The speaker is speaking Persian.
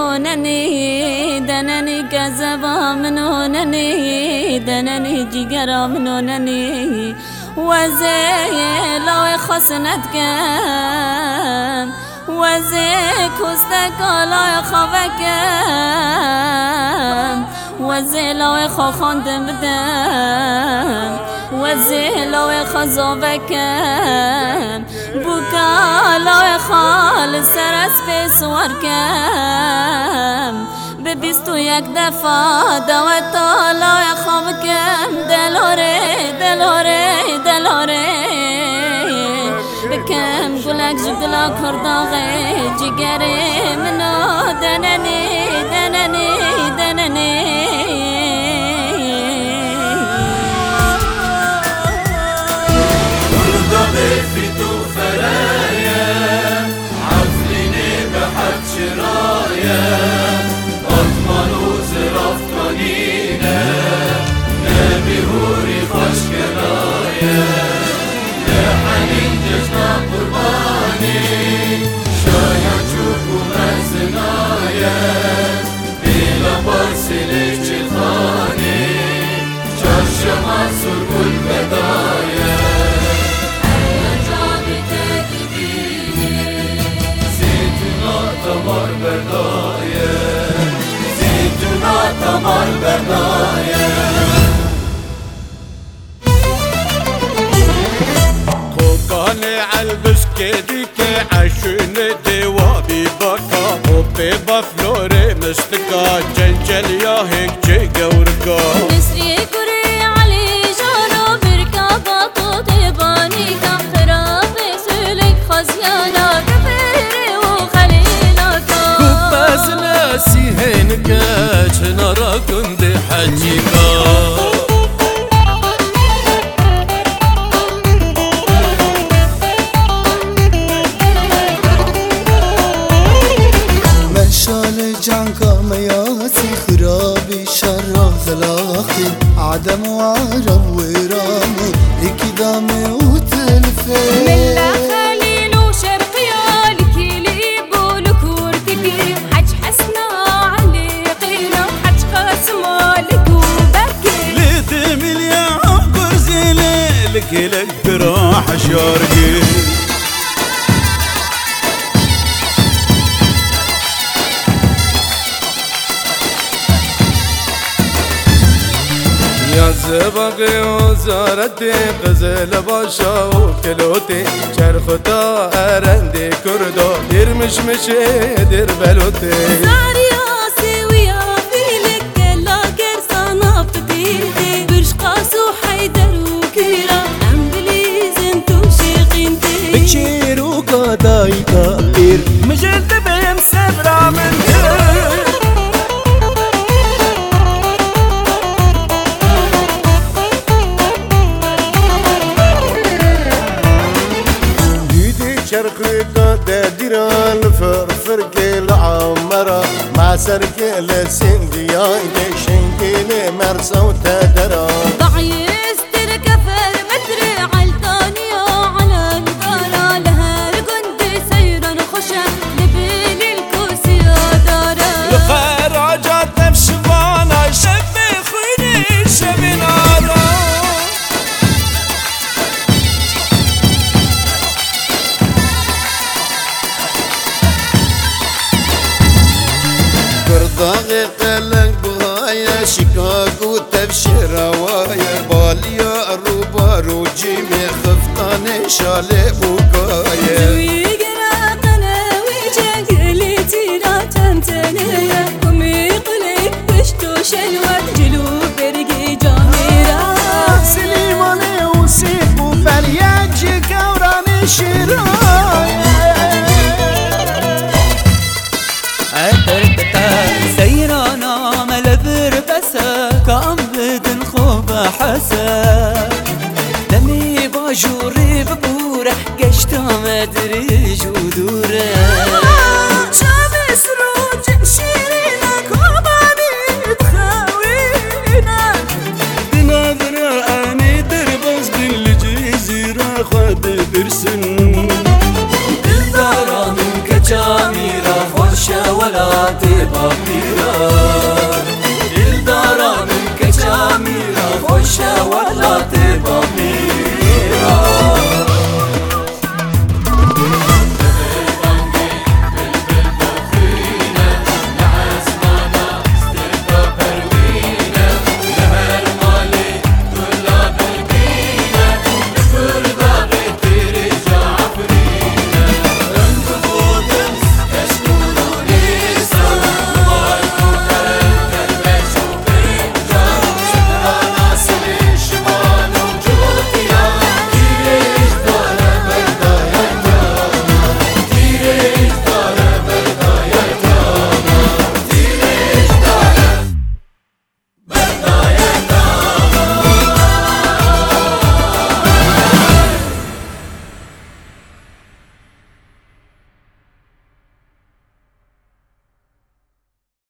منونني دنني كذبا منونني دنني جيجرا منونني وزي لو خسنتكم وزي كوستك لا يخافكم وزي لو خاخند بدم وزي لو خزوفكم بوكا لو خال سرس بسواركم ببيستو يك دفا دوتا لا يخافكم دلوري دلوري دلوري بكم قولك جدلا كرداغي جيجري منو دنني دنني دنني كرداغي فيتو فرايا عفليني بحد شرايا أطمن وزرف قنينة نبي هوري خوش كرايا حنين جشنا قرباني شايان شوفو مزنايا بلا بارسلك جلخاني شاشة منصور كل بدايا أيا جابي تاكديني زيتونا تمر بردايا زيتونا تمر بردايا قاني عالبسكيدك عشون دوابي بكا وبي بفلوري مستكا جنجل يا هيك جي قوركا مصري كوري علي جارو بركا باطو طيبانيكا خرابي سولك خزيانا كفيري وخليلكا كوباز ناسي هينكا جنارا كندي حجيكا جانكا مياسي خرابي شر زلاخي عدم وعرب ورامي لكي دامي وتلفي ملا خليل وشرقيا لكي ليبو لكورتكي حج حسنا علي قينا حج قاسما لكو بكي ليدي مليا عبر زيلي لكي لك براح شارقي يا زباقي وزارتي غزل باشا وكلوتي شرختا أرندي كردو دير مشمشي دير بلوتي زارياسي ويا فيلك كلا كرسانا بتيتي برش قاسو حيدر وكيرا أمبليز انتو شيقينتي بكشير وقاداي كبير مجلد بهم سبرا من شرقيقة داديران فرفر كيل عمرة مع سركي لسنديان شنكيل مرسى وتدرا ضعيس تركفر متري عالتانية على البارا لها القندي سيرا خشا لبيل الكوسي دارا الخراجات نفس بانا شبي خيني شبي نارا قرضاغي قلق بغايا شكاكو تبشر روايا باليا الروبا روجيمي خفطاني شالي بوكايا ويقرا قناوي جاقلي تيرا تمتنيا قمي قلي وشتو شلوات جلو برقي جاميرا سليماني وسيبو بالياجي كوراني شرايا